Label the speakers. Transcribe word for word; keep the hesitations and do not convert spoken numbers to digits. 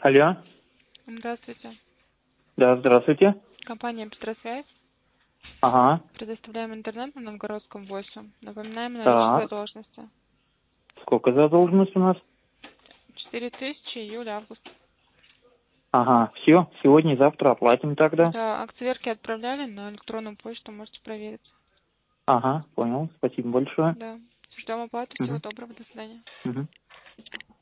Speaker 1: Алло.
Speaker 2: Здравствуйте.
Speaker 1: Да, здравствуйте.
Speaker 2: Компания «Петросвязь».
Speaker 1: Ага.
Speaker 2: Предоставляем интернет на Новгородском восемь. Напоминаем о наличии
Speaker 1: Так.
Speaker 2: задолженности.
Speaker 1: Сколько задолженность у нас?
Speaker 2: Четыре тысячи, июль-август.
Speaker 1: Ага, все. Сегодня и завтра оплатим тогда.
Speaker 2: Да, акцизерки отправляли на электронную почту, можете проверить.
Speaker 1: Ага, понял. Спасибо большое.
Speaker 2: Да. Ждем оплату. Всего
Speaker 1: Угу.
Speaker 2: доброго. До свидания.
Speaker 1: Угу.